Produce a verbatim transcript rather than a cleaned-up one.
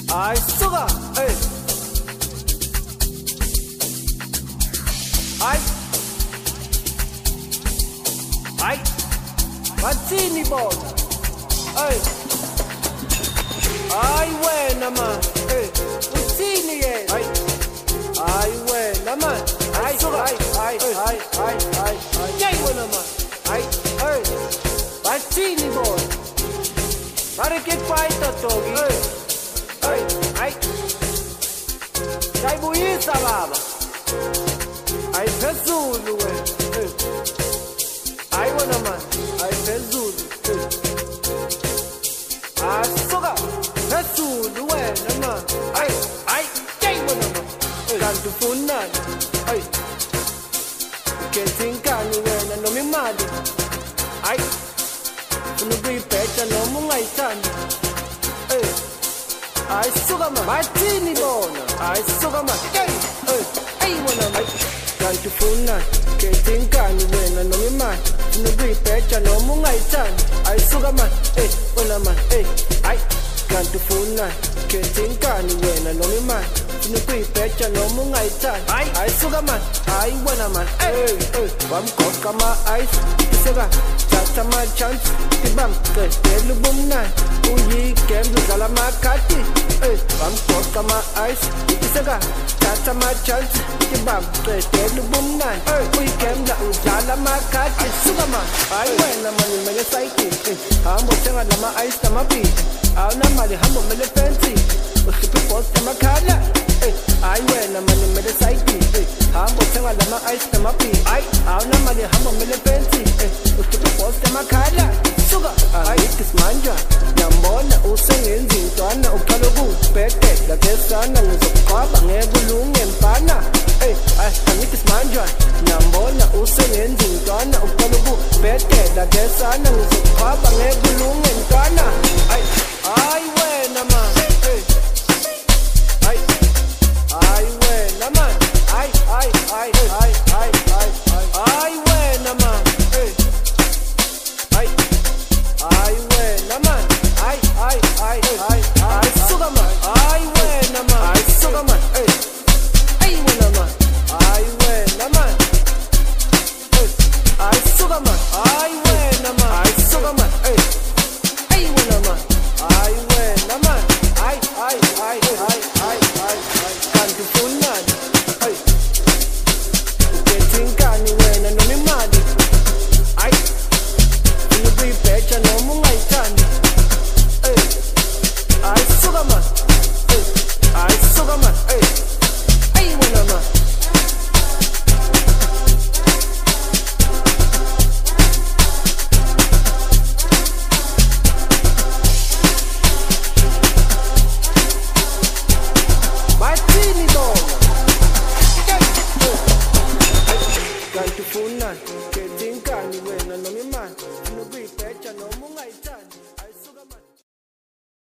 Ay, suga, ey. Ay. Ay. Matsini bona. Ey. Ay, wena man. Ey. Utsini yena. Ay. Ay, wena man. Ay, suga. Ay, ay, ay, ay, ay, ay. Yay, wena man. Ay, ey. Matsini bona. Pare che fai togi? Ey. Ey, ay. Sai buisa baba. Ay, phezulu wena. Ey. Ay, wena man. Ay, phezulu. Ey. Asuka. Phezulu wena man. Ay, ay. Yay, wena man. Kanti ufunani? Ay. Kenzingani wena noma imali? Ay. Unukuyibheja noma ungayithandi. Ey. Ay, suka man. Bathini bona? Ay, suka man. Ey. Ey. Ey, wena man. Kanti ufunani? Kenzingani wena noma imali? Unukuyibheja noma ungayithandi. Ay, suka man. Ey, wena man. Ey. Ay. Kanti ufunani? Kenzingani wena noma imali? Unukuyibheja noma ungayithandi. Ay, ay, suka man. Ay, wena man. Ey. Ey. Wamgoqa ama-ice. Iseka. Thatha ama-chance. Ibam. Qedela ubumnandi. Uyigame udlala amakhadi. Ey. Wamgoqa ama-ice. Iseka. Thatha ama-chance. Ibam. Qedela ubumnandi. Uyigame udlala amakhadi. Suka man. Ay, wena man umele sayidini. Hamba uthenga lama-ice namabhidi. Awunamali hamba umele fancy. Uhlupha ibhosi emakhala. Ay, wena man umele sayidini. Hamba uthenga lama-ice namabhidi. Ay, awunamali hamba umele fancy. Uhlupha ibhosi emakhala. Suka. Ayithi simanja. Ngiyambona usengenza intwana uqala ukubhedela kesana ngizokuqhwaba ngeke ulunge mfana. Ey, angithi simanja. Ngiyambona usengenza intwana uqala ukubhedela kesana ngizokuqhwaba ngeke ulunge mfana. Ay, ay wena man. Ey. Ay. Ay wena man. Ay, ay, ay, ay, ay, ay, ay. Ay wena man. Ey. Ay. Ay wena man. Ay, ay, ay, ay, ay. Suka man. Ay wena man. Ay, suka man. Ey. Ay wena man. Ay wena man. Ey. Ay, suka man. Ay wena man. Ay, suka man. Ey. Ay wena man. Ay wena man. Ay, ay, ay, ay, ay, ay, ay. Kanti ufunani? Ey. Ukenzingani wena noma imali? Ay. Unukuyibheja noma ungayithandi. Ey. Ay, suka man. Ey. Ay, suka man. Ey. Ay wena man. Bathini bona. Kanti ufunani?